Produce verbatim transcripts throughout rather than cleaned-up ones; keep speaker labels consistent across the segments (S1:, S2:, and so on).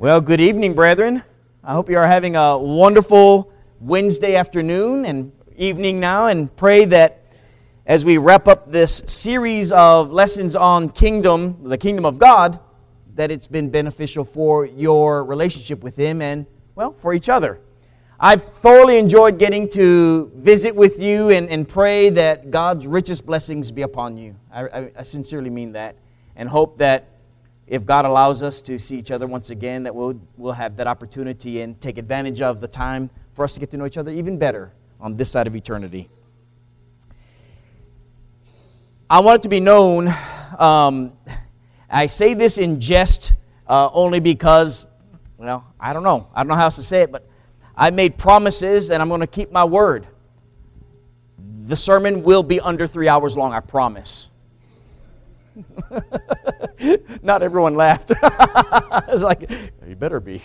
S1: Well, good evening, brethren. I hope you are having a wonderful Wednesday afternoon and evening now, and pray that as we wrap up this series of lessons on kingdom, the kingdom of God, that it's been beneficial for your relationship with Him and, well, for each other. I've thoroughly enjoyed getting to visit with you and, and pray that God's richest blessings be upon you. I, I, I sincerely mean that, and hope that if God allows us to see each other once again, that we'll, we'll have that opportunity and take advantage of the time for us to get to know each other even better on this side of eternity. I want it to be known, um, I say this in jest uh, only because, well, I don't know. I don't know how else to say it, but I made promises and I'm going to keep my word. The sermon will be under three hours long, I promise. Not everyone laughed. It's like, you better be.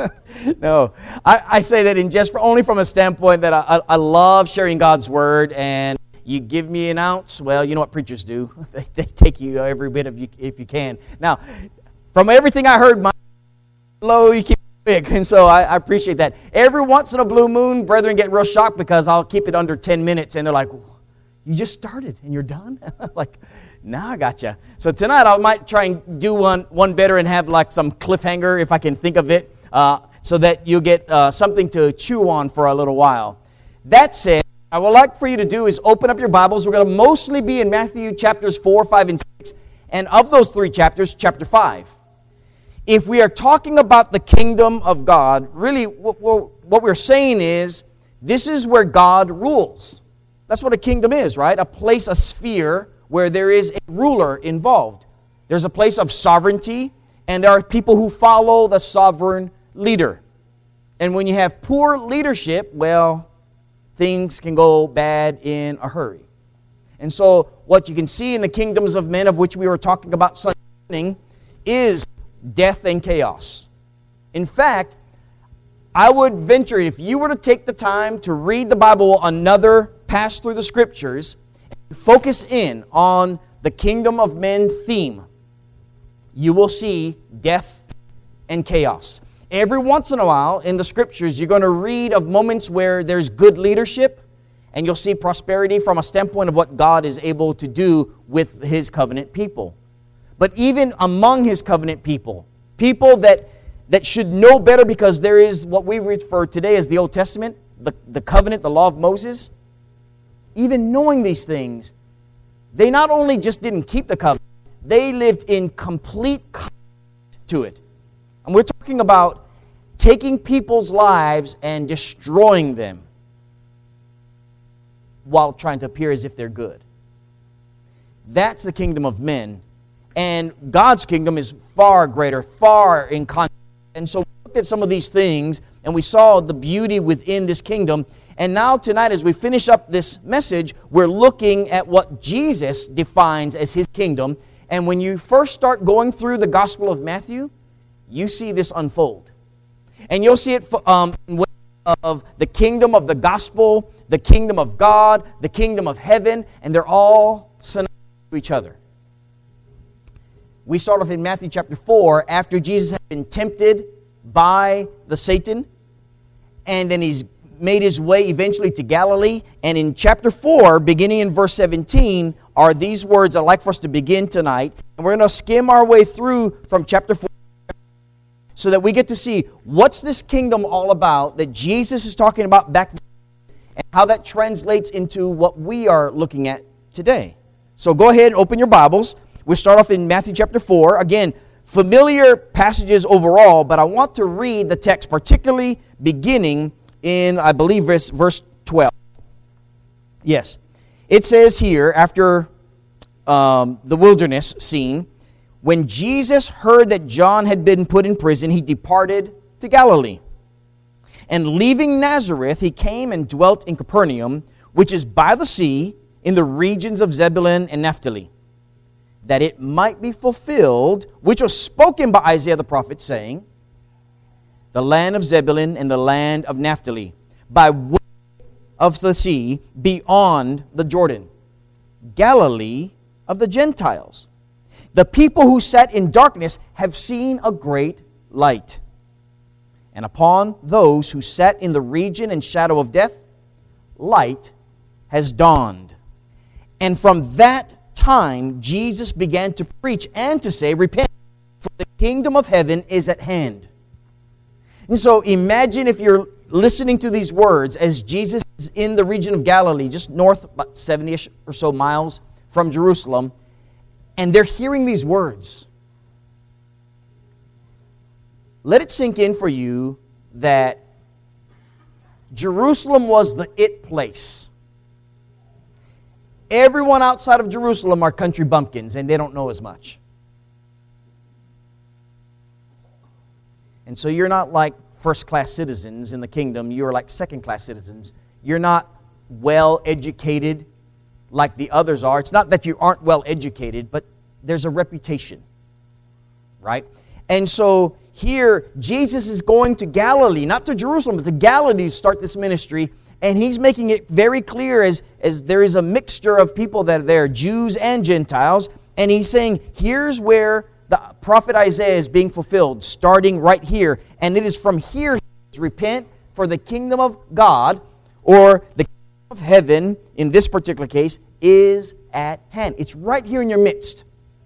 S1: No, I, I say that in just for, only from a standpoint that I, I, I love sharing God's Word, and you give me an ounce, well, you know what preachers do. they, they take you every bit of you if you can. Now, from everything I heard, my low, you keep it big, and so I, I appreciate that. Every once in a blue moon, brethren get real shocked because I'll keep it under ten minutes, and they're like, you just started and you're done? Like, now I got you. So tonight I might try and do one one better and have like some cliffhanger if I can think of it, uh, so that you'll get uh, something to chew on for a little while. That said, I would like for you to do is open up your Bibles. We're going to mostly be in Matthew chapters four, five, and six. And of those three chapters, chapter five. If we are talking about the kingdom of God, really what we're saying is this is where God rules. That's what a kingdom is, right? A place, a sphere where there is a ruler involved. There's a place of sovereignty, and there are people who follow the sovereign leader. And when you have poor leadership, well, things can go bad in a hurry. And so what you can see in the kingdoms of men, of which we were talking about Sunday morning, is death and chaos. In fact, I would venture, if you were to take the time to read the Bible another pass through the Scriptures, focus in on the kingdom of men theme, you will see death and chaos. Every once in a while in the Scriptures, you're going to read of moments where there's good leadership, and you'll see prosperity from a standpoint of what God is able to do with His covenant people. But even among His covenant people, people that, that should know better because there is what we refer today as the Old Testament, the, the covenant, the law of Moses. Even knowing these things, they not only just didn't keep the covenant, they lived in complete conflict to it. And we're talking about taking people's lives and destroying them while trying to appear as if they're good. That's the kingdom of men. And God's kingdom is far greater, far in contrast. And so we looked at some of these things, and we saw the beauty within this kingdom. And now tonight, as we finish up this message, we're looking at what Jesus defines as His kingdom. And when you first start going through the Gospel of Matthew, you see this unfold. And you'll see it um, in ways of the kingdom of the gospel, the kingdom of God, the kingdom of heaven, and they're all synonymous to each other. We start off in Matthew chapter four, after Jesus had been tempted by the Satan, and then He's made His way eventually to Galilee. And in chapter four, beginning in verse seventeen, are these words I'd like for us to begin tonight. And we're going to skim our way through from chapter four so that we get to see what's this kingdom all about that Jesus is talking about back then, and how that translates into what we are looking at today. So go ahead and open your Bibles. We'll start off in Matthew chapter four. Again, familiar passages overall, but I want to read the text, particularly beginning in, I believe, verse, verse twelve. Yes. It says here, after um, the wilderness scene, when Jesus heard that John had been put in prison, He departed to Galilee. And leaving Nazareth, He came and dwelt in Capernaum, which is by the sea, in the regions of Zebulun and Naphtali, that it might be fulfilled, which was spoken by Isaiah the prophet, saying, the land of Zebulun and the land of Naphtali, by way of the sea, beyond the Jordan, Galilee of the Gentiles. The people who sat in darkness have seen a great light. And upon those who sat in the region and shadow of death, light has dawned. And from that time, Jesus began to preach and to say, repent, for the kingdom of heaven is at hand. And so imagine if you're listening to these words as Jesus is in the region of Galilee, just north, about seventy-ish or so miles from Jerusalem, and they're hearing these words. Let it sink in for you that Jerusalem was the it place. Everyone outside of Jerusalem are country bumpkins, and they don't know as much. And so you're not like first-class citizens in the kingdom. You're like second-class citizens. You're not well-educated like the others are. It's not that you aren't well-educated, but there's a reputation, right? And so here, Jesus is going to Galilee, not to Jerusalem, but to Galilee to start this ministry. And He's making it very clear as, as there is a mixture of people that are there, Jews and Gentiles. And He's saying, here's where the prophet Isaiah is being fulfilled, starting right here. And it is from here, repent, for the kingdom of God, or the kingdom of heaven, in this particular case, is at hand. It's right here in your midst.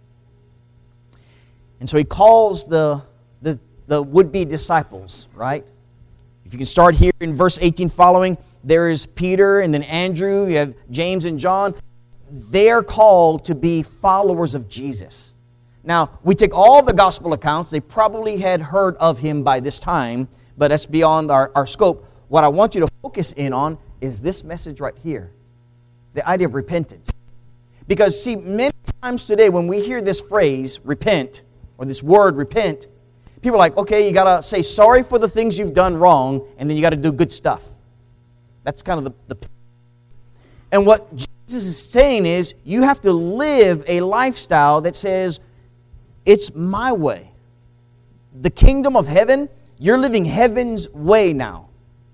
S1: And so He calls the, the, the would-be disciples, right? If you can start here in verse eighteen following, there is Peter and then Andrew, you have James and John. They're called to be followers of Jesus. Now, we take all the gospel accounts. They probably had heard of Him by this time, but that's beyond our, our scope. What I want you to focus in on is this message right here, the idea of repentance. Because, see, many times today when we hear this phrase, repent, or this word, repent, people are like, okay, you got to say sorry for the things you've done wrong, and then you got to do good stuff. That's kind of the, the... And what Jesus is saying is, you have to live a lifestyle that says, it's my way. The kingdom of heaven, you're living heaven's way now.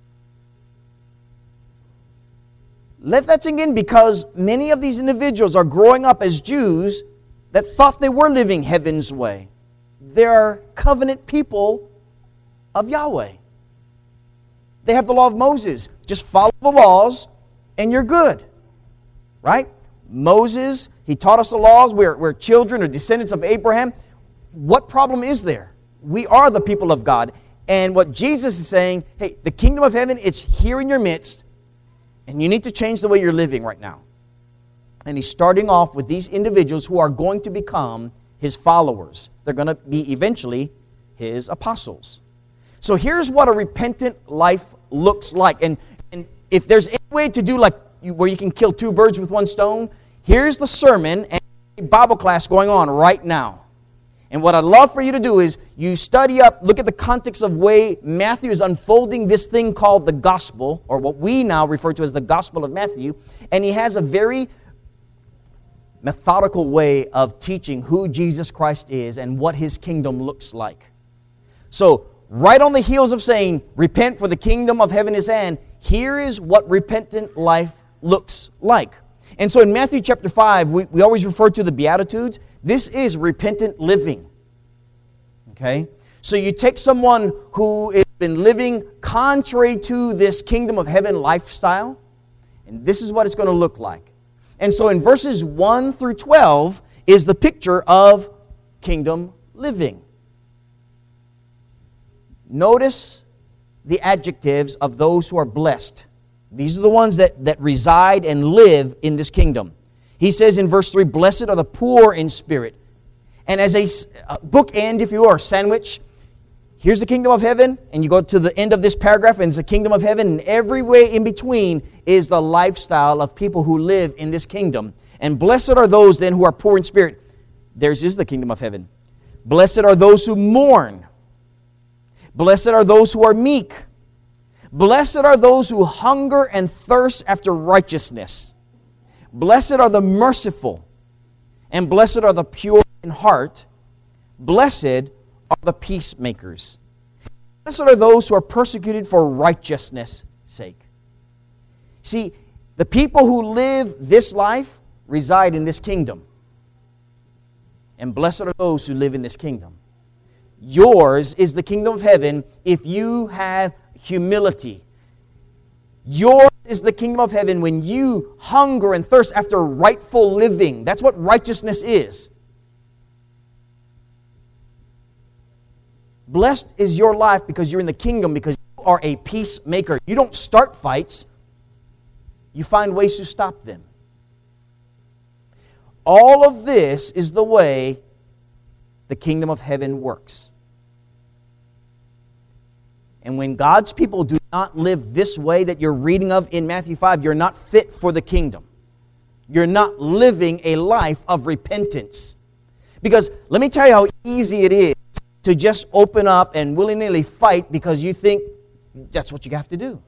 S1: Let that sink in, because many of these individuals are growing up as Jews that thought they were living heaven's way. They are covenant people of Yahweh. They have the law of Moses. Just follow the laws and you're good. Right? Moses, he taught us the laws. We're, we're children or descendants of Abraham. What problem is there? We are the people of God. And what Jesus is saying, hey, the kingdom of heaven, it's here in your midst, and you need to change the way you're living right now. And He's starting off with these individuals who are going to become His followers. They're going to be eventually His apostles. So here's what a repentant life looks like. And, and if there's any way to do like you, where you can kill two birds with one stone, here's the sermon and a Bible class going on right now. And what I'd love for you to do is you study up, look at the context of way Matthew is unfolding this thing called the gospel, or what we now refer to as the Gospel of Matthew. And he has a very methodical way of teaching who Jesus Christ is and what His kingdom looks like. So, right on the heels of saying, repent for the kingdom of heaven is at hand, here is what repentant life looks like. And so in Matthew chapter five, we, we always refer to the Beatitudes. This is repentant living. Okay? So you take someone who has been living contrary to this kingdom of heaven lifestyle, and this is what it's going to look like. And so in verses one through twelve is the picture of kingdom living. Notice the adjectives of those who are blessed. These are the ones that, that reside and live in this kingdom. He says in verse three, blessed are the poor in spirit. And as a bookend, if you are, sandwich, here's the kingdom of heaven, and you go to the end of this paragraph, and it's the kingdom of heaven, and every way in between is the lifestyle of people who live in this kingdom. And blessed are those then who are poor in spirit. Theirs is the kingdom of heaven. Blessed are those who mourn. Blessed are those who are meek. Blessed are those who hunger and thirst after righteousness. Blessed are the merciful, and blessed are the pure in heart. Blessed are the peacemakers. Blessed are those who are persecuted for righteousness' sake. See, the people who live this life reside in this kingdom. And blessed are those who live in this kingdom. Yours is the kingdom of heaven if you have humility. Yours is the kingdom of heaven when you hunger and thirst after rightful living. That's what righteousness is. Blessed is your life because you're in the kingdom, because you are a peacemaker. You don't start fights. You find ways to stop them. All of this is the way the kingdom of heaven works. And when God's people do not live this way that you're reading of in Matthew five, you're not fit for the kingdom. You're not living a life of repentance. Because let me tell you how easy it is to just open up and willy-nilly fight because you think that's what you have to do.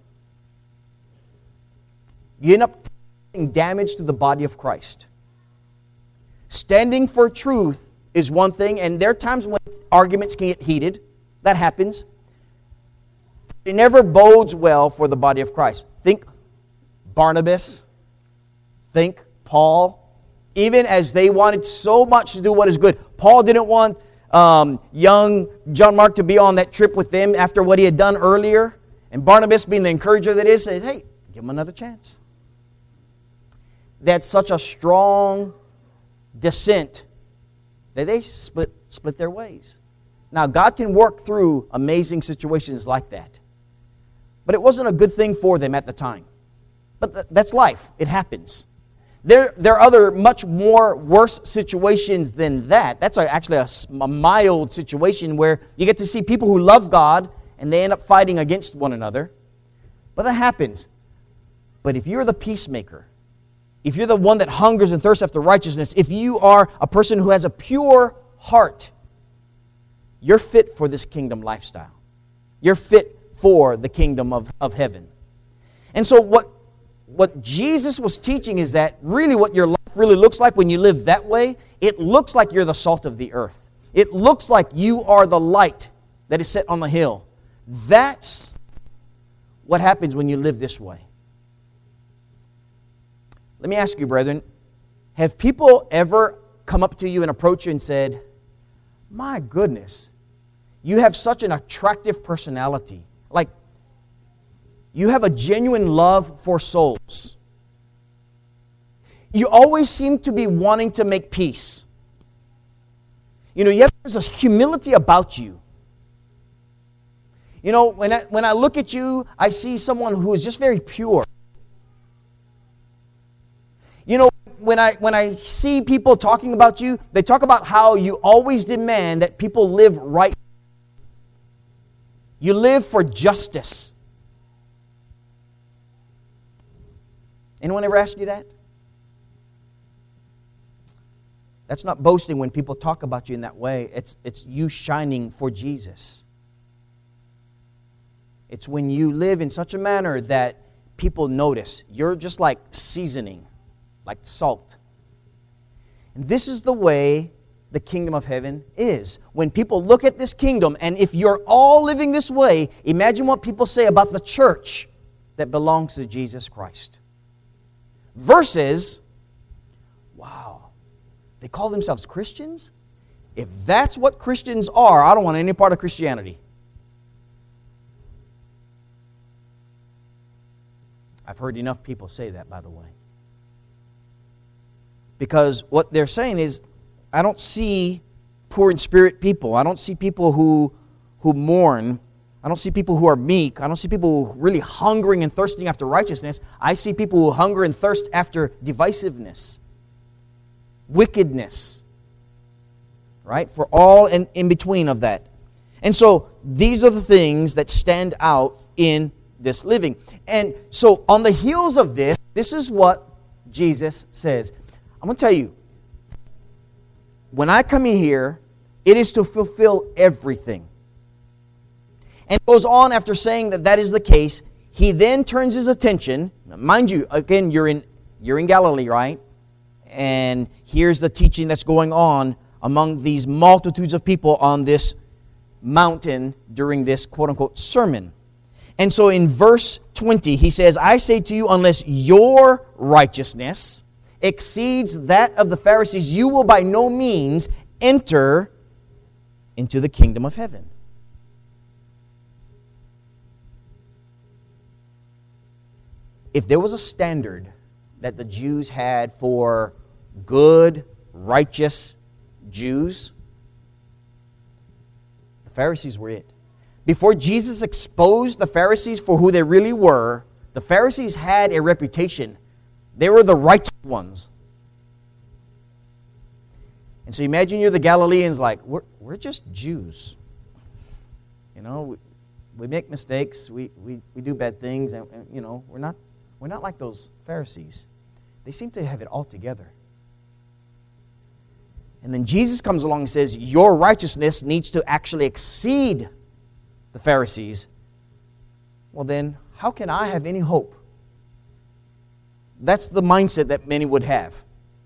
S1: You end up doing damage to the body of Christ. Standing for truth is one thing, and there are times when arguments can get heated. That happens. It never bodes well for the body of Christ. Think Barnabas. Think Paul. Even as they wanted so much to do what is good. Paul didn't want um, young John Mark to be on that trip with them after what he had done earlier. And Barnabas, being the encourager that is, said, hey, give him another chance. They had such a strong dissent that they split, split their ways. Now, God can work through amazing situations like that. But it wasn't a good thing for them at the time. But th- that's life. It happens. There, there are other much more worse situations than that. That's a, actually a, a mild situation where you get to see people who love God and they end up fighting against one another. But that happens. But if you're the peacemaker, if you're the one that hungers and thirsts after righteousness, if you are a person who has a pure heart, you're fit for this kingdom lifestyle. You're fit for the kingdom of, of heaven. And so what, what Jesus was teaching is that really what your life really looks like when you live that way, it looks like you're the salt of the earth. It looks like you are the light that is set on the hill. That's what happens when you live this way. Let me ask you, brethren, have people ever come up to you and approached you and said, my goodness, you have such an attractive personality. Like, you have a genuine love for souls. You always seem to be wanting to make peace. You know, you have, there's a humility about you. You know, when I, when I look at you, I see someone who is just very pure. You know, when I when I see people talking about you, they talk about how you always demand that people live right. You live for justice. Anyone ever ask you that? That's not boasting when people talk about you in that way. It's, it's you shining for Jesus. It's when you live in such a manner that people notice. You're just like seasoning, like salt. And this is the way the kingdom of heaven is. When people look at this kingdom, and if you're all living this way, imagine what people say about the church that belongs to Jesus Christ. Versus, wow, they call themselves Christians? If that's what Christians are, I don't want any part of Christianity. I've heard enough people say that, by the way. Because what they're saying is, I don't see poor in spirit people. I don't see people who, who mourn. I don't see people who are meek. I don't see people who are really hungering and thirsting after righteousness. I see people who hunger and thirst after divisiveness, wickedness, right? For all in, in between of that. And so these are the things that stand out in this living. And so on the heels of this, this is what Jesus says. I'm going to tell you, when I come in here, it is to fulfill everything. And goes on after saying that that is the case. He then turns his attention. Mind you, again, you're in you're in Galilee, right? And here's the teaching that's going on among these multitudes of people on this mountain during this quote-unquote sermon. And so in verse twenty, he says, I say to you, unless your righteousness exceeds that of the Pharisees, you will by no means enter into the kingdom of heaven. If there was a standard that the Jews had for good, righteous Jews, the Pharisees were it. Before Jesus exposed the Pharisees for who they really were, the Pharisees had a reputation. They were the righteous ones. And so imagine you're the Galileans like, we're, we're just Jews. You know, we, we make mistakes, we, we, we do bad things, and, and you know, we're not, we're not like those Pharisees. They seem to have it all together. And then Jesus comes along and says, your righteousness needs to actually exceed the Pharisees. Well then, how can I have any hope? That's the mindset that many would have.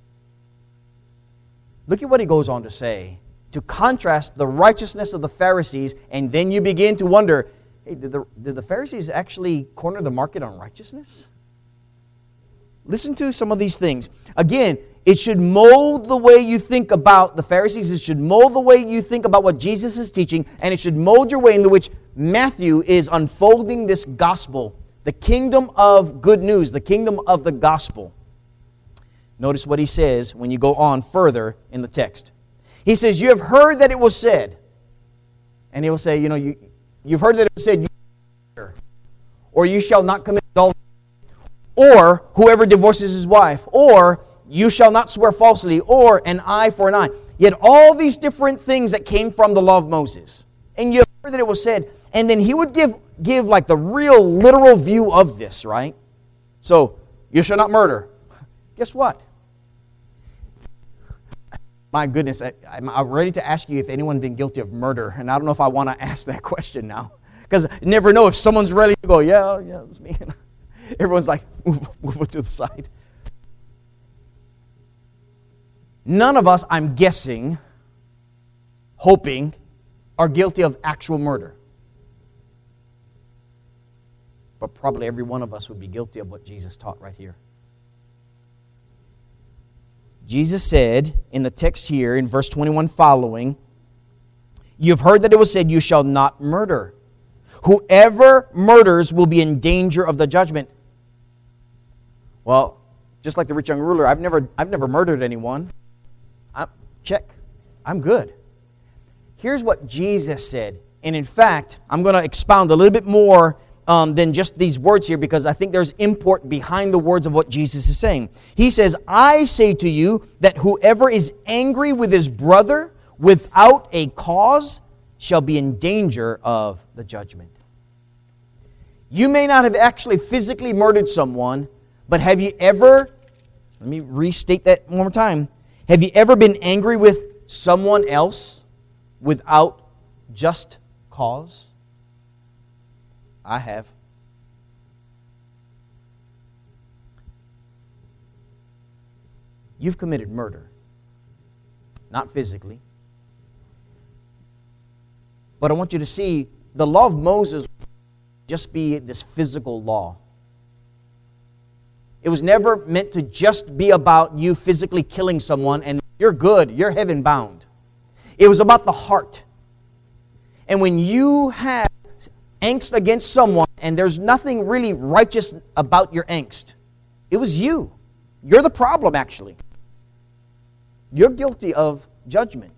S1: Look at what he goes on to say. To contrast the righteousness of the Pharisees, and then you begin to wonder, hey, did the, did the Pharisees actually corner the market on righteousness? Listen to some of these things. Again, it should mold the way you think about the Pharisees. It should mold the way you think about what Jesus is teaching. And it should mold your way in which Matthew is unfolding this gospel. The kingdom of good news. The kingdom of the gospel. Notice what he says when you go on further in the text. He says, you have heard that it was said. And he will say, you know, you, you've heard that it was said, you shall not, or you shall not commit adultery. Or whoever divorces his wife, or you shall not swear falsely, or an eye for an eye. Yet all these different things that came from the law of Moses. And you heard that it was said, and then he would give, give like the real literal view of this, right? So, you shall not murder. Guess what? My goodness, I, I'm ready to ask you if anyone's been guilty of murder, and I don't know if I want to ask that question now. Because you never know if someone's ready to go, yeah, yeah, it was me. Everyone's like, move, move it to the side. None of us, I'm guessing, hoping, are guilty of actual murder. But probably every one of us would be guilty of what Jesus taught right here. Jesus said in the text here, in verse twenty-one following, you have heard that it was said, you shall not murder. Whoever murders will be in danger of the judgment. Well, just like the rich young ruler, I've never, I've never murdered anyone. I'm, check. I'm good. Here's what Jesus said. And in fact, I'm going to expound a little bit more um, than just these words here, because I think there's import behind the words of what Jesus is saying. He says, I say to you that whoever is angry with his brother without a cause shall be in danger of the judgment. You may not have actually physically murdered someone, but have you ever, let me restate that one more time, have you ever been angry with someone else without just cause? I have. You've committed murder. Not physically. But I want you to see, the law of Moses just be this physical law. It was never meant to just be about you physically killing someone and you're good, you're heaven bound. It was about the heart. And when you have angst against someone and there's nothing really righteous about your angst, it was you. You're the problem, actually. You're guilty of judgment.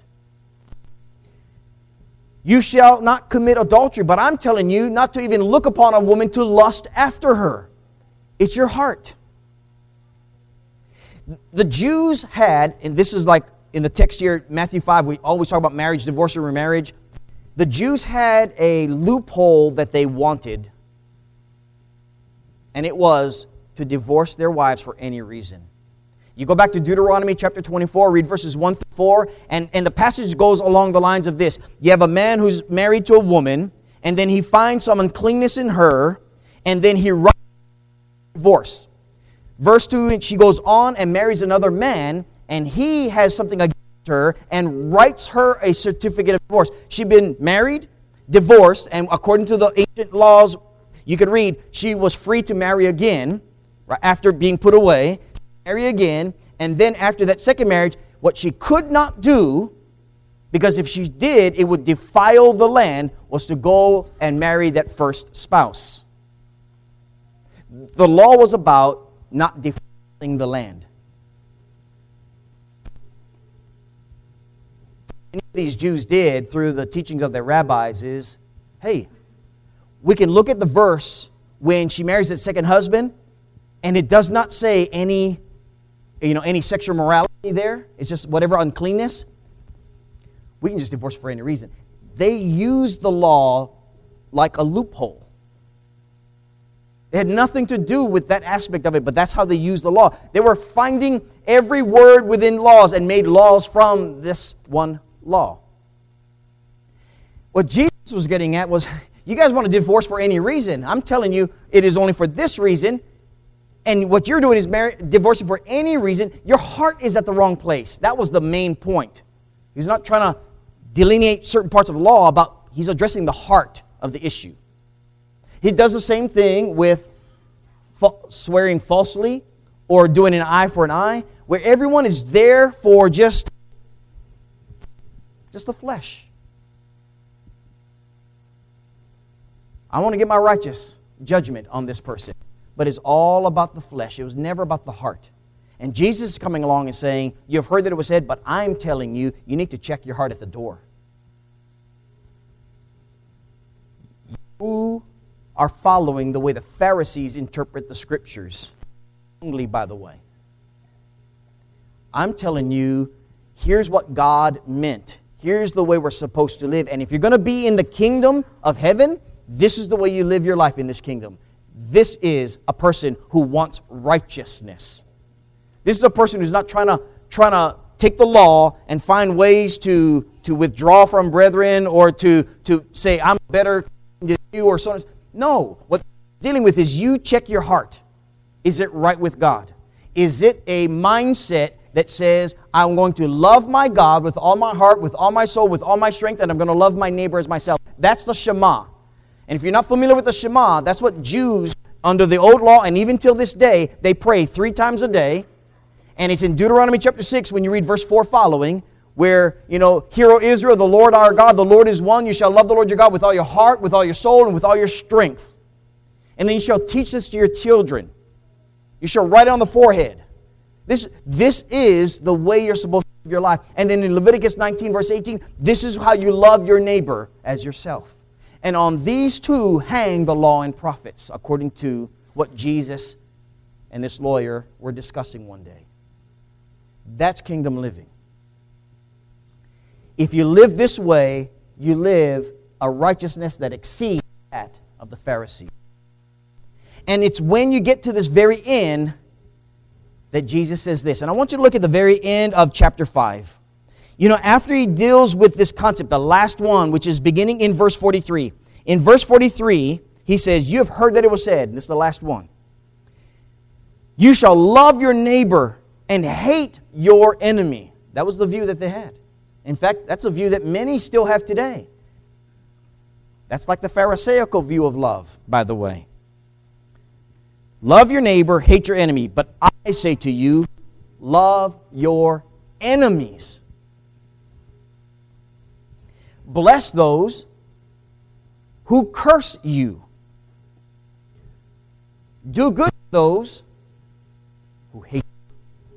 S1: You shall not commit adultery, but I'm telling you not to even look upon a woman to lust after her. It's your heart. The Jews had, and this is like in the text here, Matthew five, we always talk about marriage, divorce, or remarriage. The Jews had a loophole that they wanted, and it was to divorce their wives for any reason. You go back to Deuteronomy chapter twenty-four, read verses one through four, and, and the passage goes along the lines of this. You have a man who's married to a woman, and then he finds some uncleanness in her, and then he writes divorce. Verse two, she goes on and marries another man, and he has something against her and writes her a certificate of divorce. She'd been married, divorced, and according to the ancient laws, you could read, she was free to marry again, right, after being put away. Marry again, and then after that second marriage, what she could not do because if she did, it would defile the land, was to go and marry that first spouse. The law was about not defiling the land. What these Jews did through the teachings of their rabbis is, hey, we can look at the verse when she marries that second husband, and it does not say any, you know, any sexual morality there. It's just whatever uncleanness. We can just divorce for any reason. They used the law like a loophole. It had nothing to do with that aspect of it, but that's how they used the law. They were finding every word within laws and made laws from this one law. What Jesus was getting at was, you guys want to divorce for any reason. I'm telling you, it is only for this reason. And what you're doing is marry, divorcing for any reason. Your heart is at the wrong place. That was the main point. He's not trying to delineate certain parts of the law about, he's addressing the heart of the issue. He does the same thing with fa- swearing falsely or doing an eye for an eye, where everyone is there for just, just the flesh. I want to get my righteous judgment on this person. But it's all about the flesh. It was never about the heart. And Jesus is coming along and saying, you've heard that it was said, but I'm telling you, you need to check your heart at the door. You are following the way the Pharisees interpret the Scriptures. Wrongly, by the way. I'm telling you, here's what God meant. Here's the way we're supposed to live. And if you're going to be in the kingdom of heaven, this is the way you live your life in this kingdom. This is a person who wants righteousness. This is a person who's not trying to, trying to take the law and find ways to, to withdraw from brethren or to, to say, I'm better than you or so on. No, what you're dealing with is you check your heart. Is it right with God? Is it a mindset that says, I'm going to love my God with all my heart, with all my soul, with all my strength, and I'm going to love my neighbor as myself? That's the Shema. And if you're not familiar with the Shema, that's what Jews under the old law, and even till this day, they pray three times a day. And it's in Deuteronomy chapter six when you read verse four following, where, you know, Hear, O Israel, the Lord our God, the Lord is one. You shall love the Lord your God with all your heart, with all your soul, and with all your strength. And then you shall teach this to your children. You shall write it on the forehead. This, this is the way you're supposed to live your life. And then in Leviticus nineteen, verse eighteen, this is how you love your neighbor as yourself. And on these two hang the law and prophets, according to what Jesus and this lawyer were discussing one day. That's kingdom living. If you live this way, you live a righteousness that exceeds that of the Pharisees. And it's when you get to this very end that Jesus says this. And I want you to look at the very end of chapter five. You know, after he deals with this concept, the last one, which is beginning in verse forty-three. In verse forty-three, he says, you have heard that it was said, and this is the last one, you shall love your neighbor and hate your enemy. That was the view that they had. In fact, that's a view that many still have today. That's like the Pharisaical view of love, by the way. Love your neighbor, hate your enemy. But I say to you, love your enemies. Bless those who curse you. Do good to those who hate you.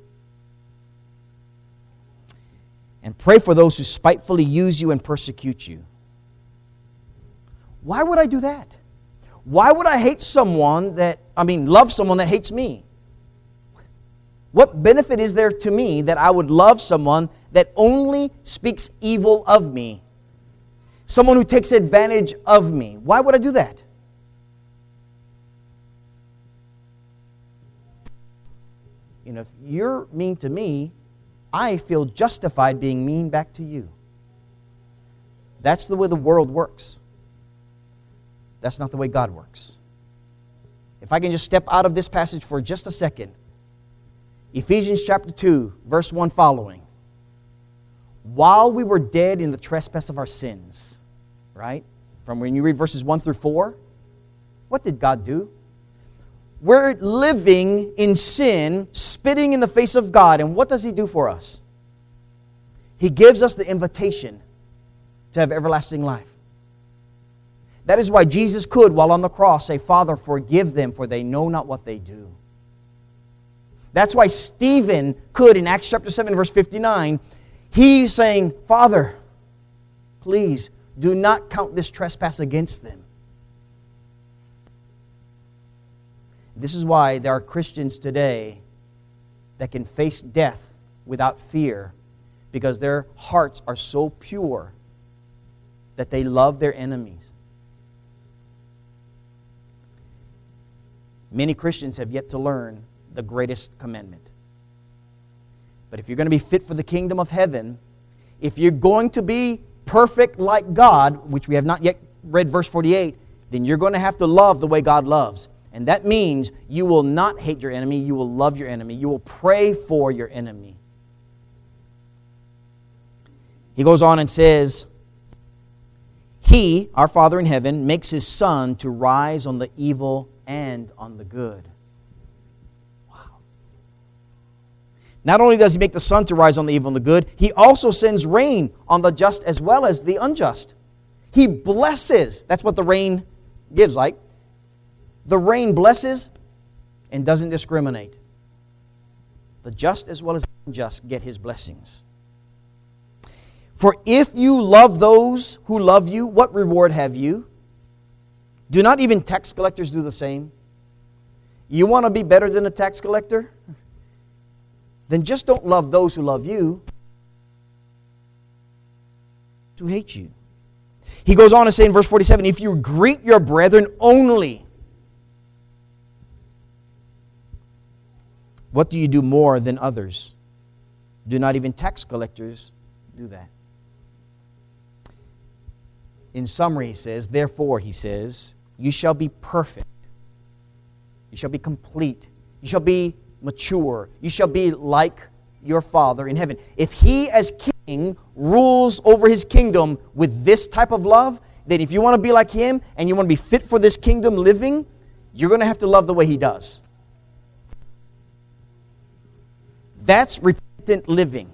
S1: And pray for those who spitefully use you and persecute you. Why would I do that? Why would I hate someone that, I mean, love someone that hates me? What benefit is there to me that I would love someone that only speaks evil of me? Someone who takes advantage of me. Why would I do that? You know, if you're mean to me, I feel justified being mean back to you. That's the way the world works. That's not the way God works. If I can just step out of this passage for just a second. Ephesians chapter two, verse one following. While we were dead in the trespass of our sins, right? From when you read verses one through four, what did God do? We're living in sin, spitting in the face of God. And what does He do for us? He gives us the invitation to have everlasting life. That is why Jesus could, while on the cross, say, Father, forgive them, for they know not what they do. That's why Stephen could, in Acts chapter seven, verse fifty-nine, he's saying, Father, please do not count this trespass against them. This is why there are Christians today that can face death without fear, because their hearts are so pure that they love their enemies. Many Christians have yet to learn the greatest commandment. But if you're going to be fit for the kingdom of heaven, if you're going to be perfect like God, which we have not yet read verse forty-eight, then you're going to have to love the way God loves. And that means you will not hate your enemy, you will love your enemy, you will pray for your enemy. He goes on and says, He, our Father in heaven, makes His sun to rise on the evil and on the good. Wow. Not only does He make the sun to rise on the evil and the good, He also sends rain on the just as well as the unjust. He blesses. That's what the rain gives, like. The rain blesses and doesn't discriminate. The just as well as the unjust get His blessings. For if you love those who love you, what reward have you? Do not even tax collectors do the same? You want to be better than a tax collector? Then just don't love those who love you, who hate you. He goes on to say in verse forty-seven, if you greet your brethren only, what do you do more than others? Do not even tax collectors do that? In summary, he says, therefore, he says, you shall be perfect. You shall be complete. You shall be mature. You shall be like your Father in heaven. If He, as King, rules over His kingdom with this type of love, then if you want to be like Him and you want to be fit for this kingdom living, you're going to have to love the way He does. That's repentant living.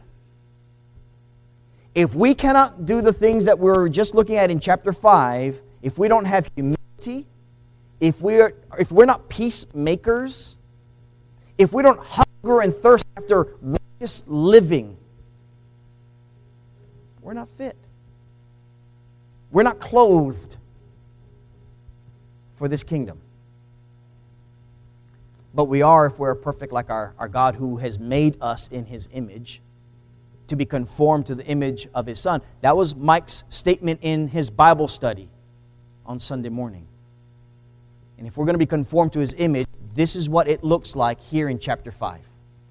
S1: If we cannot do the things that we're just looking at in chapter five, if we don't have humility, if we're, if we're not peacemakers, if we don't hunger and thirst after righteous living, we're not fit. We're not clothed for this kingdom. But we are if we're perfect like our, our God who has made us in His image, to be conformed to the image of His Son. That was Mike's statement in his Bible study on Sunday morning. And if we're going to be conformed to His image, this is what it looks like here in chapter five.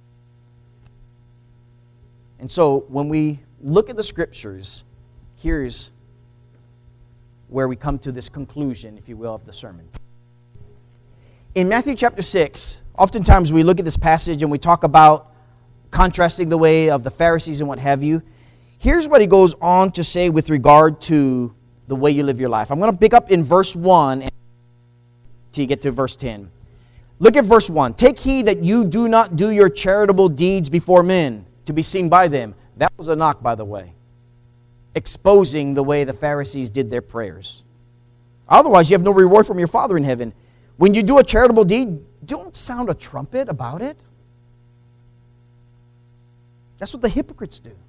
S1: And so when we look at the Scriptures, here's where we come to this conclusion, if you will, of the sermon. In Matthew chapter six, oftentimes we look at this passage and we talk about contrasting the way of the Pharisees and what have you. Here's what he goes on to say with regard to the way you live your life. I'm going to pick up in verse one until you get to verse ten. Look at verse one. Take heed that you do not do your charitable deeds before men to be seen by them. That was a knock, by the way, exposing the way the Pharisees did their prayers. Otherwise, you have no reward from your Father in heaven. When you do a charitable deed, don't sound a trumpet about it. That's what the hypocrites do.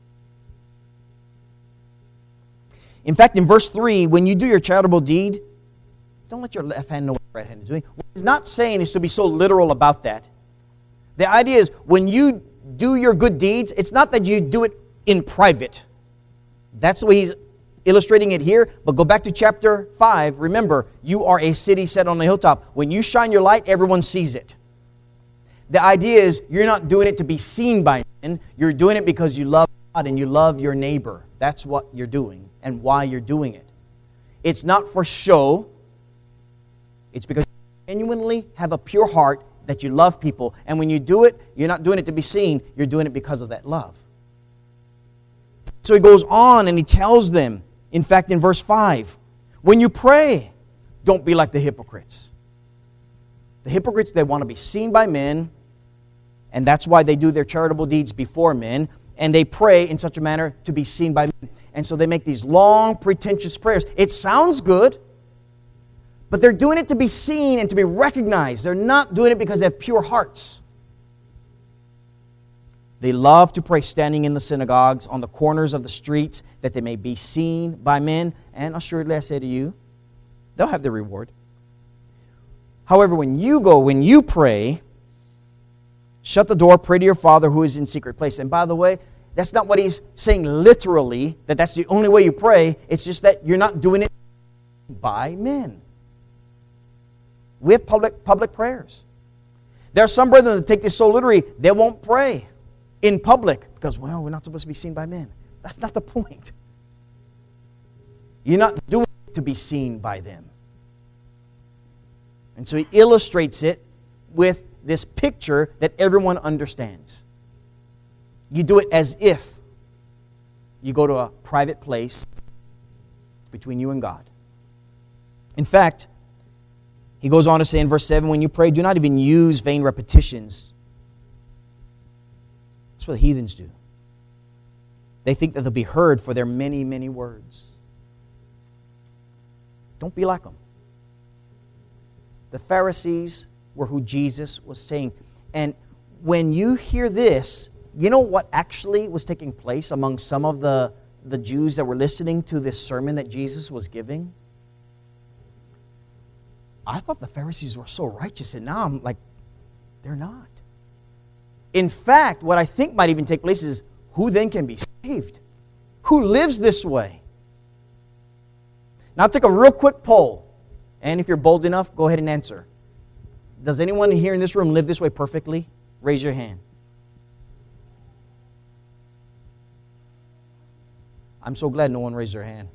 S1: In fact, in verse three, when you do your charitable deed, don't let your left hand know what your right hand is doing. What he's not saying is to be so literal about that. The idea is when you do your good deeds, it's not that you do it in private. That's the way he's illustrating it here. But go back to chapter five. Remember, you are a city set on a hilltop. When you shine your light, everyone sees it. The idea is you're not doing it to be seen by men. You're doing it because you love God and you love your neighbor. That's what you're doing and why you're doing it. It's not for show. It's because you genuinely have a pure heart that you love people. And when you do it, you're not doing it to be seen. You're doing it because of that love. So he goes on and he tells them, in fact, in verse five, when you pray, don't be like the hypocrites. The hypocrites, they want to be seen by men, and that's why they do their charitable deeds before men. and they pray in such a manner to be seen by men. And so they make these long, pretentious prayers. It sounds good, but they're doing it to be seen and to be recognized. They're not doing it because they have pure hearts. They love to pray standing in the synagogues, on the corners of the streets, that they may be seen by men. And assuredly I say to you, they'll have their reward. However, when you go, when you pray, shut the door, pray to your Father who is in secret place. And by the way, that's not what he's saying literally, that that's the only way you pray. It's just that you're not doing it by men. We have public, public prayers. There are some brethren that take this so literally, they won't pray in public because, well, we're not supposed to be seen by men. That's not the point. You're not doing it to be seen by them. And so he illustrates it with this picture that everyone understands. You do it as if you go to a private place between you and God. In fact, he goes on to say in verse seven, when you pray, do not even use vain repetitions. That's what the heathens do. They think that they'll be heard for their many, many words. Don't be like them. The Pharisees were who Jesus was saying. And when you hear this, you know what actually was taking place among some of the, the Jews that were listening to this sermon that Jesus was giving? I thought the Pharisees were so righteous, and now I'm like, they're not. In fact, what I think might even take place is, who then can be saved? Who lives this way? Now I'll take a real quick poll. And if you're bold enough, go ahead and answer. Does anyone here in this room live this way perfectly? Raise your hand. I'm so glad no one raised their hand.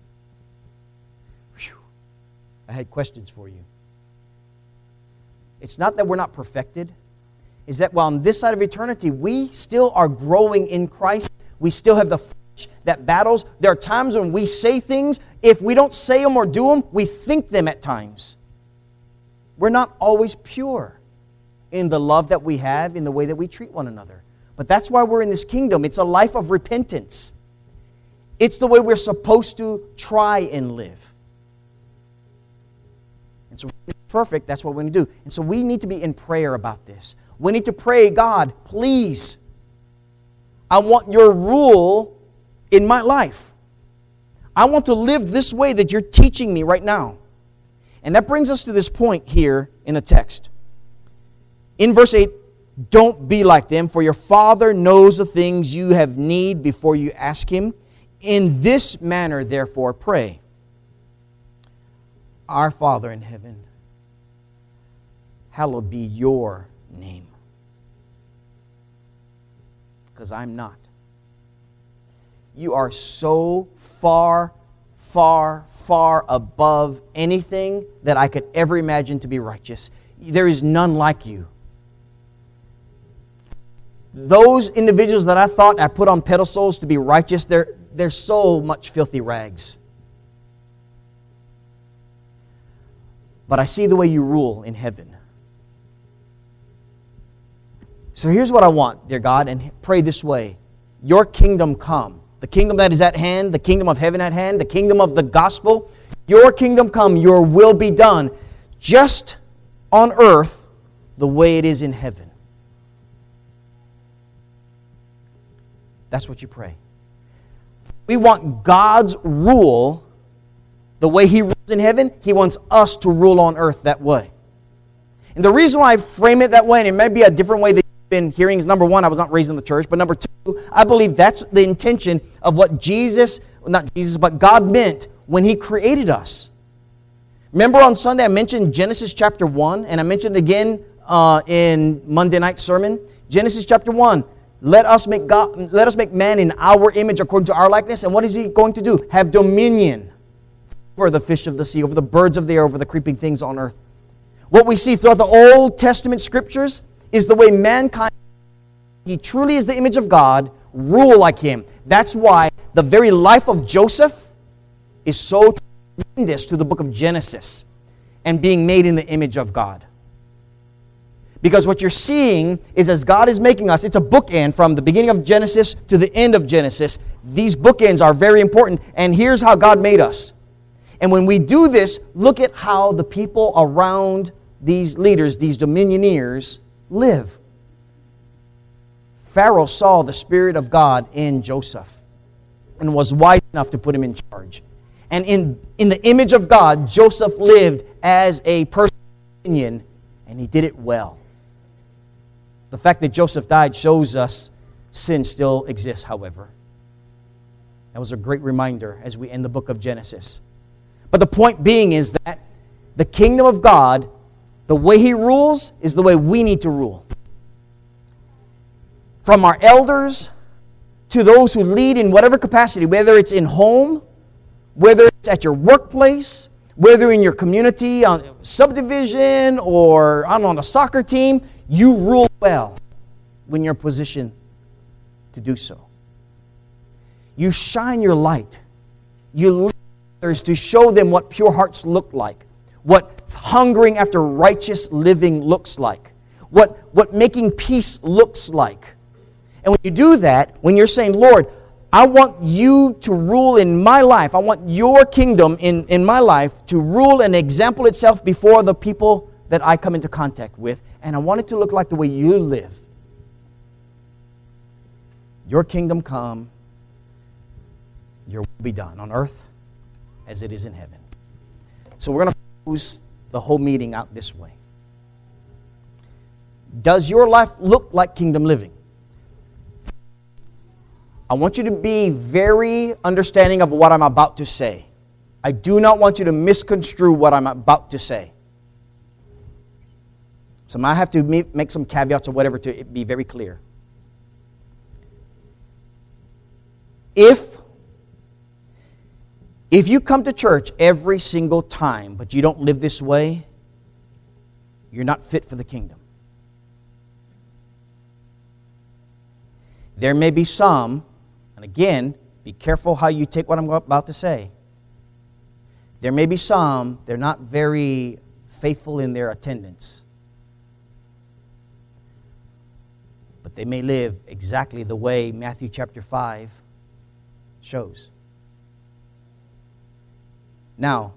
S1: Whew. I had questions for you. It's not that we're not perfected. It's that while on this side of eternity, we still are growing in Christ. We still have the flesh that battles. There are times when we say things. If we don't say them or do them, we think them at times. We're not always pure in the love that we have, in the way that we treat one another. But that's why we're in this kingdom. It's a life of repentance. It's the way we're supposed to try and live. And so we're perfect, that's what we're going to do. And so we need to be in prayer about this. We need to pray, God, please, I want your rule in my life. I want to live this way that you're teaching me right now. And that brings us to this point here in the text. In verse eight, don't be like them, for your Father knows the things you have need before you ask Him. In this manner, therefore, pray. Our Father in heaven, hallowed be your name. Because I'm not. You are so far, far, far above anything that I could ever imagine to be righteous. There is none like you. Those individuals that I thought I put on pedestals to be righteous, they're, they're so much filthy rags. But I see the way you rule in heaven. So here's what I want, dear God, and pray this way. Your kingdom come. The kingdom that is at hand, the kingdom of heaven at hand, the kingdom of the gospel. Your kingdom come, your will be done, just on earth the way it is in heaven. That's what you pray. We want God's rule the way He rules in heaven. He wants us to rule on earth that way. And the reason why I frame it that way, and it may be a different way that you've been hearing, is number one, I was not raised in the church, but number two, I believe that's the intention of what Jesus, not Jesus, but God meant when He created us. Remember on Sunday I mentioned Genesis chapter one, and I mentioned again uh, in Monday night sermon. Genesis chapter one, let us make God, let us make man in our image according to our likeness. And what is He going to do? Have dominion over the fish of the sea, over the birds of the air, over the creeping things on earth. What we see throughout the Old Testament scriptures is the way mankind, he truly is the image of God, rule like Him. That's why the very life of Joseph is so tremendous to the book of Genesis and being made in the image of God. Because what you're seeing is as God is making us, it's a bookend from the beginning of Genesis to the end of Genesis. These bookends are very important, and here's how God made us. And when we do this, look at how the people around these leaders, these dominioneers, live. Pharaoh saw the Spirit of God in Joseph and was wise enough to put him in charge. And in, in the image of God, Joseph lived as a person of opinion, and he did it well. The fact that Joseph died shows us sin still exists, however. That was a great reminder as we end the book of Genesis. But the point being is that the kingdom of God, the way He rules, is the way we need to rule. From our elders to those who lead in whatever capacity, whether it's in home, whether it's at your workplace, whether in your community, on subdivision, or I don't know, on a soccer team, you rule well when you're in position to do so. You shine your light. You lead others to show them what pure hearts look like, what hungering after righteous living looks like, what, what making peace looks like. And when you do that, when you're saying, Lord, I want you to rule in my life, I want your kingdom in, in my life to rule and example itself before the people that I come into contact with, and I want it to look like the way you live. Your kingdom come, your will be done on earth as it is in heaven. So we're going to close the whole meeting out this way. Does your life look like kingdom living? I want you to be very understanding of what I'm about to say. I do not want you to misconstrue what I'm about to say. So I might have to make some caveats or whatever to be very clear. If, if you come to church every single time, but you don't live this way, you're not fit for the kingdom. There may be some, and again, be careful how you take what I'm about to say. There may be some, they're not very faithful in their attendance. But they may live exactly the way Matthew chapter five shows. Now,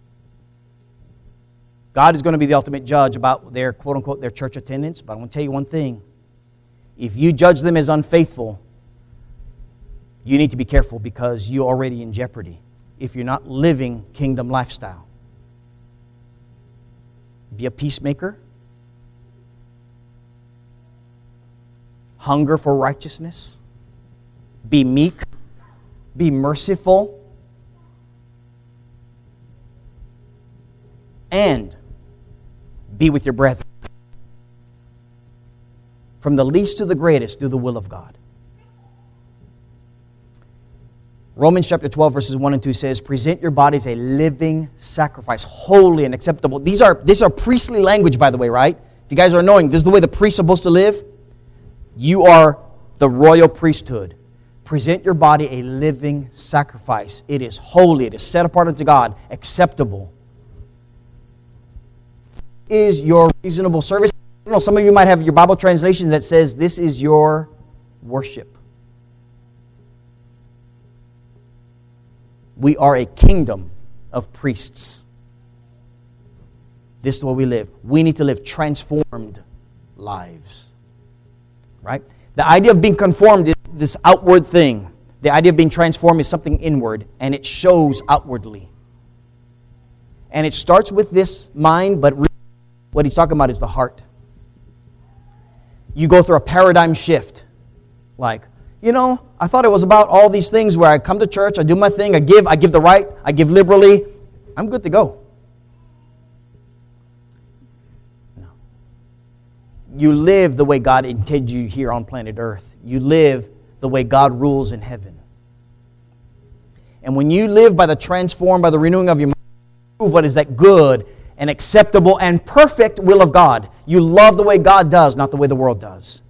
S1: God is going to be the ultimate judge about their, quote-unquote, their church attendance, but I want to tell you one thing. If you judge them as unfaithful, you need to be careful because you're already in jeopardy if you're not living kingdom lifestyle. Be a peacemaker. Hunger for righteousness. Be meek. Be merciful. And be with your brethren. From the least to the greatest, do the will of God. Romans chapter twelve, verses one and two says, present your bodies a living sacrifice, holy and acceptable. These are, these are priestly language, by the way, right? If you guys are knowing, this is the way the priest's supposed to live. You are the royal priesthood. Present your body a living sacrifice. It is holy. It is set apart unto God, acceptable. Is your reasonable service. I don't know, some of you might have your Bible translation that says this is your worship. We are a kingdom of priests. This is the way we live. We need to live transformed lives. Right? The idea of being conformed is this outward thing. The idea of being transformed is something inward, and it shows outwardly. And it starts with this mind, but really what he's talking about is the heart. You go through a paradigm shift. Like, you know, I thought it was about all these things where I come to church, I do my thing, I give, I give the right, I give liberally. I'm good to go. No. You live the way God intended you here on planet Earth. You live the way God rules in heaven. And when you live by the transformed, by the renewing of your mind, prove what is that good and acceptable and perfect will of God. You love the way God does, not the way the world does.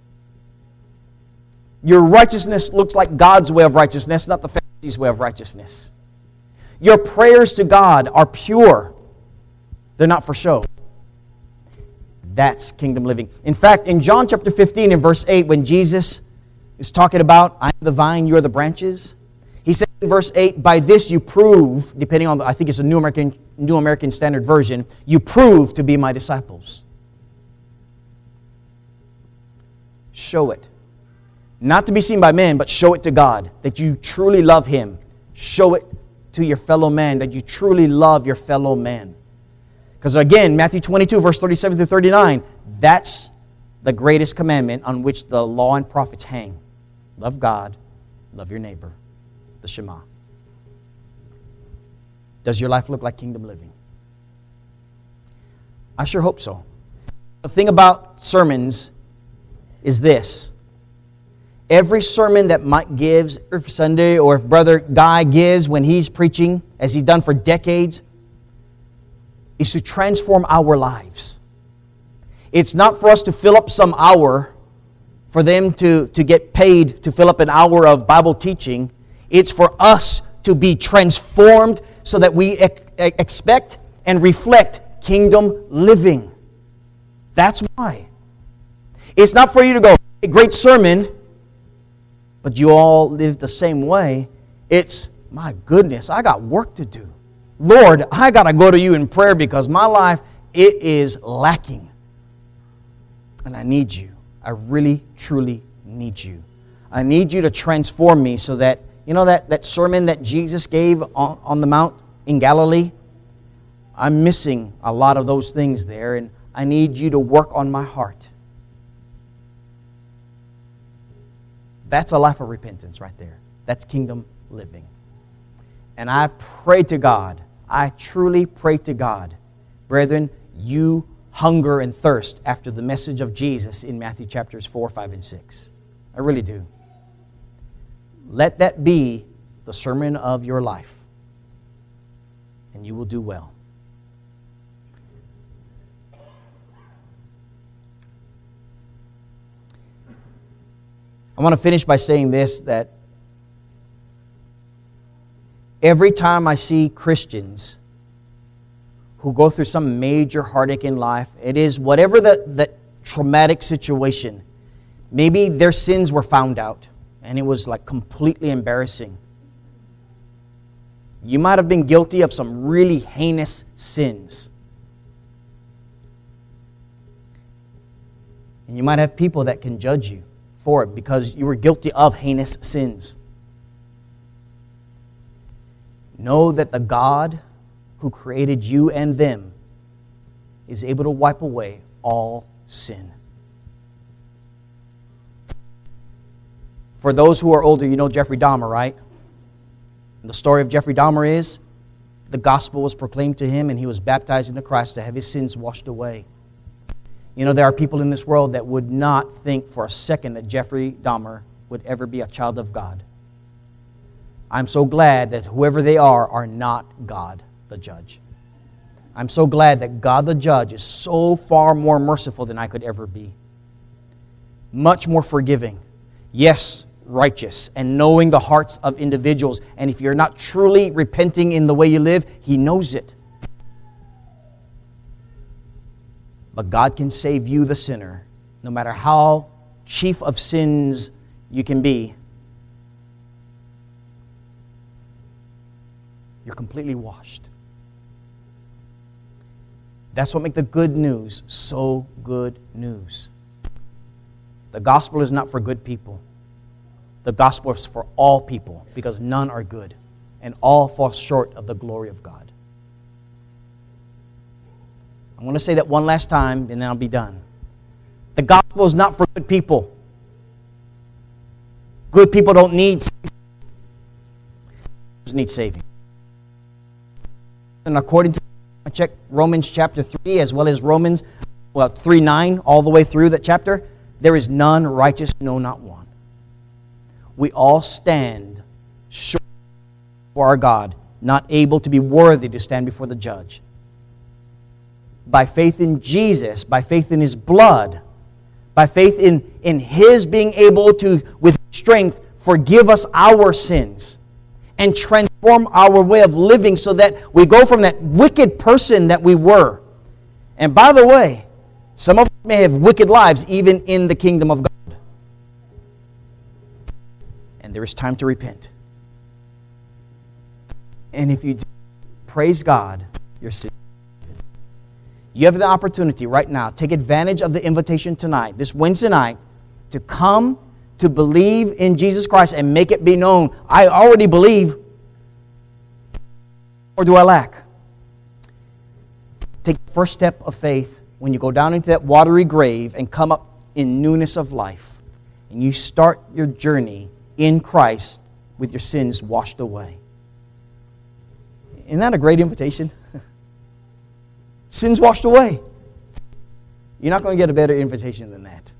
S1: Your righteousness looks like God's way of righteousness, not the Pharisees' way of righteousness. Your prayers to God are pure. They're not for show. That's kingdom living. In fact, in John chapter fifteen, in verse eight, when Jesus is talking about, I am the vine, you are the branches, he said in verse eight, by this you prove, depending on, the, I think it's a New American, New American Standard Version, you prove to be my disciples. Show it. Not to be seen by men, but show it to God, that you truly love Him. Show it to your fellow man, that you truly love your fellow man. Because again, Matthew twenty-two, verse thirty-seven through thirty-nine, that's the greatest commandment on which the law and prophets hang. Love God, love your neighbor, the Shema. Does your life look like kingdom living? I sure hope so. The thing about sermons is this. Every sermon that Mike gives every Sunday, or if Brother Guy gives when he's preaching, as he's done for decades, is to transform our lives. It's not for us to fill up some hour, for them to, to get paid to fill up an hour of Bible teaching. It's for us to be transformed so that we ex- expect and reflect kingdom living. That's why. It's not for you to go, a great sermon, but you all live the same way. It's, my goodness, I got work to do. Lord, I got to go to you in prayer because my life, it is lacking. And I need you. I really, truly need you. I need you to transform me so that, you know that, that sermon that Jesus gave on, on the Mount in Galilee? I'm missing a lot of those things there, and I need you to work on my heart. That's a life of repentance right there. That's kingdom living. And I pray to God, I truly pray to God, brethren, you hunger and thirst after the message of Jesus in Matthew chapters four, five, and six. I really do. Let that be the sermon of your life, and you will do well. I want to finish by saying this, that every time I see Christians who go through some major heartache in life, it is whatever the, the traumatic situation, maybe their sins were found out and it was like completely embarrassing. You might have been guilty of some really heinous sins. And you might have people that can judge you for it because you were guilty of heinous sins. Know that the God who created you and them is able to wipe away all sin. For those who are older, you know Jeffrey Dahmer, right? And the story of Jeffrey Dahmer is the gospel was proclaimed to him and he was baptized into Christ to have his sins washed away. You know, there are people in this world that would not think for a second that Jeffrey Dahmer would ever be a child of God. I'm so glad that whoever they are are not God the judge. I'm so glad that God the judge is so far more merciful than I could ever be. Much more forgiving. Yes, righteous and knowing the hearts of individuals. And if you're not truly repenting in the way you live, He knows it. But God can save you, the sinner, no matter how chief of sins you can be. You're completely washed. That's what makes the good news so good news. The gospel is not for good people. The gospel is for all people because none are good and all fall short of the glory of God. I want to say that one last time and then I'll be done. The gospel is not for good people. Good people don't need saving. Need saving. And according to I check Romans chapter three as well as Romans well three nine all the way through that chapter, there is none righteous, no, not one. We all stand short before our God, not able to be worthy to stand before the judge. By faith in Jesus, by faith in His blood, by faith in, in His being able to, with strength, forgive us our sins and transform our way of living so that we go from that wicked person that we were. And by the way, Some of us may have wicked lives even in the kingdom of God. And there is time to repent. And if you do, praise God, your sin. You have the opportunity right now. Take advantage of the invitation tonight, this Wednesday night, to come to believe in Jesus Christ and make it be known. I already believe. Or do I lack? Take the first step of faith when you go down into that watery grave and come up in newness of life. And you start your journey in Christ with your sins washed away. Isn't that a great invitation? Sins washed away. You're not going to get a better invitation than that.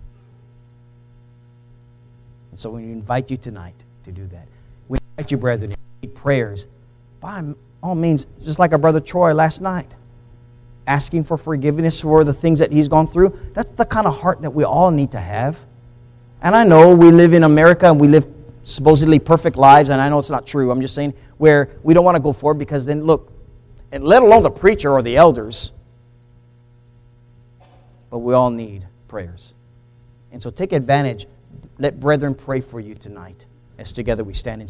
S1: And so we invite you tonight to do that. We invite you, brethren, to need prayers. By all means, just like our brother Troy last night, asking for forgiveness for the things that he's gone through. That's the kind of heart that we all need to have. And I know we live in America and we live supposedly perfect lives, and I know it's not true. I'm just saying where we don't want to go forward because then, look, and let alone the preacher or the elders, but we all need prayers. And so take advantage. Let brethren pray for you tonight as together we stand in